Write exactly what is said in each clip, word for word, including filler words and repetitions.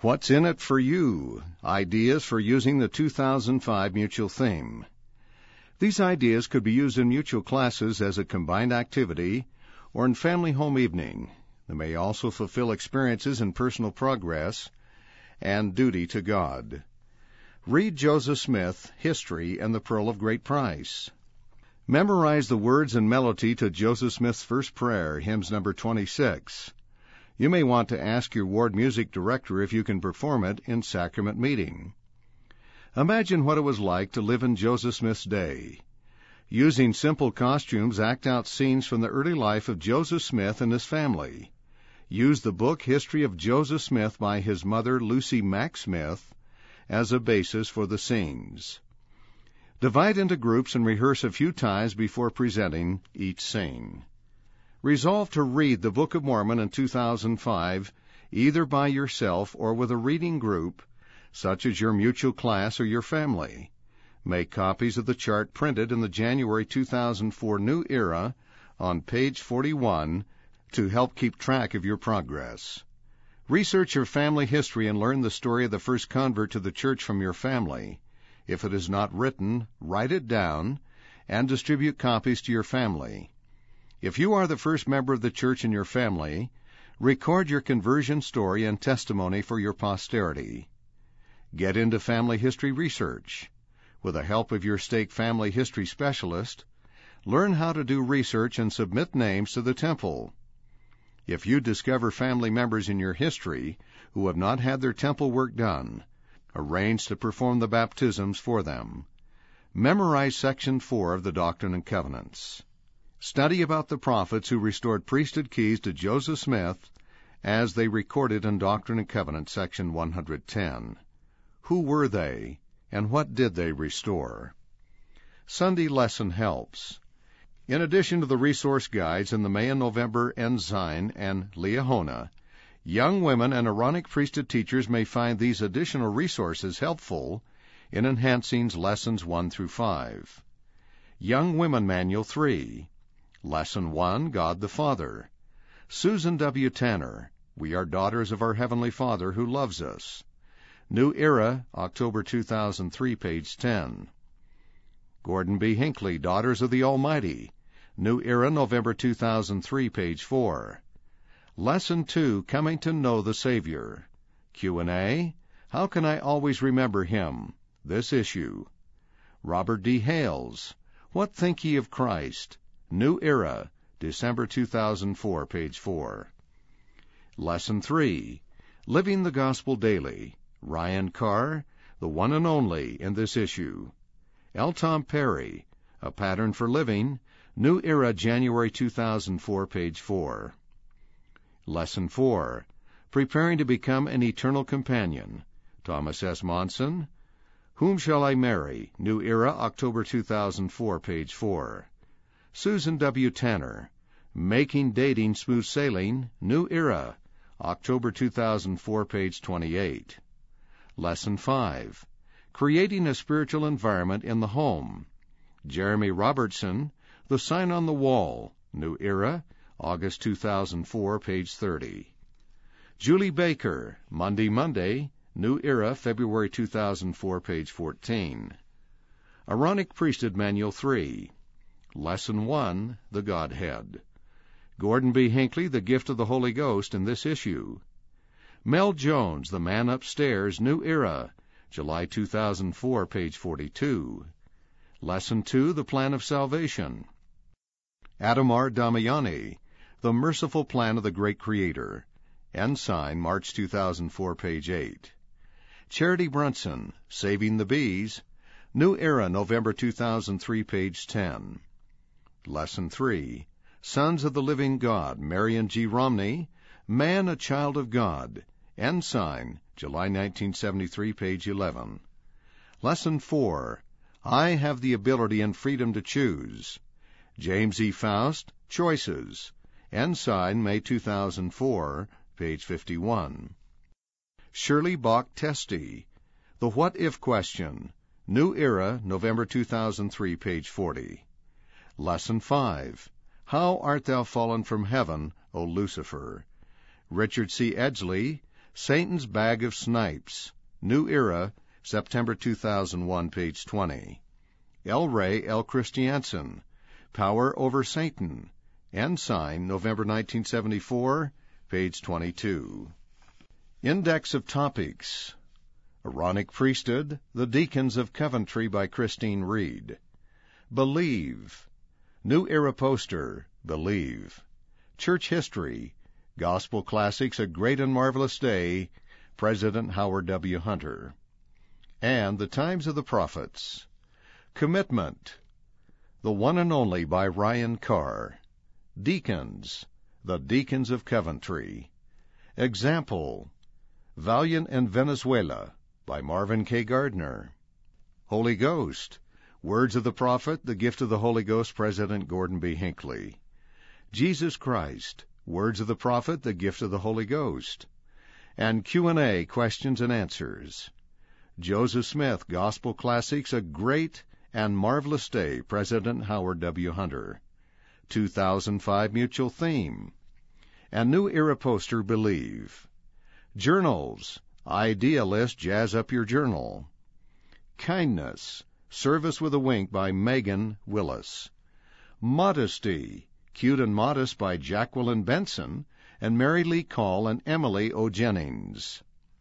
What's in it for you? Ideas for using the two thousand five Mutual theme. These ideas could be used in Mutual classes as a combined activity or in family home evening. They may also fulfill experiences in personal progress and duty to God. Read Joseph Smith, History, and the Pearl of Great Price. Memorize the words and melody to Joseph Smith's first prayer, hymns number twenty-six. You may want to ask your ward music director if you can perform it in sacrament meeting. Imagine what it was like to live in Joseph Smith's day. Using simple costumes, act out scenes from the early life of Joseph Smith and his family. Use the book History of Joseph Smith by his mother, Lucy Mack Smith, as a basis for the scenes. Divide into groups and rehearse a few times before presenting each scene. Resolve to read the Book of Mormon in two thousand five, either by yourself or with a reading group, such as your Mutual class or your family. Make copies of the chart printed in the January two thousand four New Era on page forty-one to help keep track of your progress. Research your family history and learn the story of the first convert to the church from your family. If it is not written, write it down and distribute copies to your family. If you are the first member of the church in your family, record your conversion story and testimony for your posterity. Get into family history research. With the help of your stake family history specialist, learn how to do research and submit names to the temple. If you discover family members in your history who have not had their temple work done, arrange to perform the baptisms for them. Memorize Section four of the Doctrine and Covenants. Study about the prophets who restored priesthood keys to Joseph Smith as they recorded in Doctrine and Covenants, Section one hundred ten. Who were they, and what did they restore? Sunday Lesson Helps. In addition to the resource guides in the May and November Ensign and Liahona, young women and Aaronic priesthood teachers may find these additional resources helpful in enhancing lessons one through five. Young Women Manual three. Lesson one, God the Father. Susan W. Tanner, We Are Daughters of Our Heavenly Father Who Loves Us. New Era, October two thousand three, page ten. Gordon B. Hinckley, Daughters of the Almighty. New Era, November two thousand three, page four. Lesson two, Coming to Know the Savior. Q and A, How Can I Always Remember Him? This issue. Robert D. Hales, What Think Ye of Christ? New Era, December two thousand four, page four. Lesson three, Living the Gospel Daily. Ryan Carr, The One and Only, in this issue. L. Tom Perry, A Pattern for Living. New Era, January two thousand four, page four. Lesson four, Preparing to Become an Eternal Companion. Thomas S. Monson, Whom Shall I Marry? New Era, October two thousand four, page four. Susan W. Tanner, Making Dating Smooth Sailing. New Era, October two thousand four, page twenty-eight. Lesson five, Creating a Spiritual Environment in the Home. Jeremy Robertson, The Sign on the Wall. New Era, August two thousand four, page thirty. Julie Baker, Monday Monday. New Era, February two thousand four, page fourteen. Aaronic Priesthood Manual three. Lesson one, The Godhead. Gordon B. Hinckley, The Gift of the Holy Ghost, in this issue. Mel Jones, The Man Upstairs, New Era, July two thousand four, page forty-two. Lesson two, The Plan of Salvation. Adam R. Damiani, The Merciful Plan of the Great Creator. Ensign, March two thousand four, page eight. Charity Brunson, Saving the Bees. New Era, November two thousand three, page ten. Lesson three, Sons of the Living God, Marion G. Romney, Man, a Child of God. Ensign, July nineteen seventy-three, page eleven. Lesson four, I Have the Ability and Freedom to Choose. James E. Faust, Choices. Ensign, May two thousand four, page fifty-one. Shirley Bach Testy, The What If Question. New Era, November two thousand three, page forty. Lesson five, How Art Thou Fallen from Heaven, O Lucifer? Richard C. Edgley, Satan's Bag of Snipes, New Era, September two thousand one, page twenty. L. Ray L. Christiansen, Power Over Satan, Ensign, November nineteen seventy-four, page twenty-two. Index of Topics: Aaronic Priesthood, The Deacons of Coventry by Christine Reed. Believe, New Era poster, Believe. Church History, Gospel Classics, A Great and Marvelous Day, President Howard W. Hunter. And The Times of the Prophets. Commitment, The One and Only by Ryan Carr. Deacons, The Deacons of Coventry. Example, Valiant in Venezuela by Marvin K. Gardner. Holy Ghost, Words of the Prophet, The Gift of the Holy Ghost, President Gordon B. Hinckley. Jesus Christ, Words of the Prophet, The Gift of the Holy Ghost. And Q and A, Questions and Answers. Joseph Smith, Gospel Classics, A Great and Marvelous Day, President Howard W. Hunter. two thousand five Mutual Theme. And New Era poster, Believe. Journals, Idealist, Jazz Up Your Journal. Kindness, Service with a Wink by Megan Willis. Modesty, Cute and Modest by Jacqueline Benson and Mary Lee Call and Emily O. Jennings.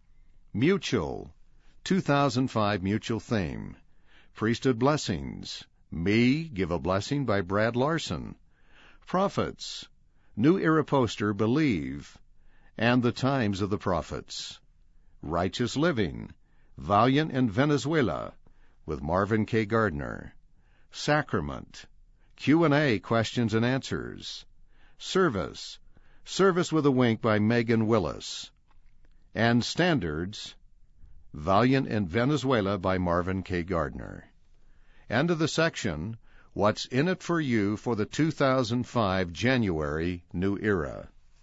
Mutual, two thousand five Mutual Theme. Priesthood Blessings, Me, Give a Blessing by Brad Larson. Prophets, New Era poster, Believe, and The Times of the Prophets. Righteous Living, Valiant in Venezuela, with Marvin K. Gardner. Sacrament, Q and A, Questions and Answers. Service, Service with a Wink by Megan Willis. And Standards, Valiant in Venezuela by Marvin K. Gardner. End of the section, What's in it for you for the two thousand five January New Era.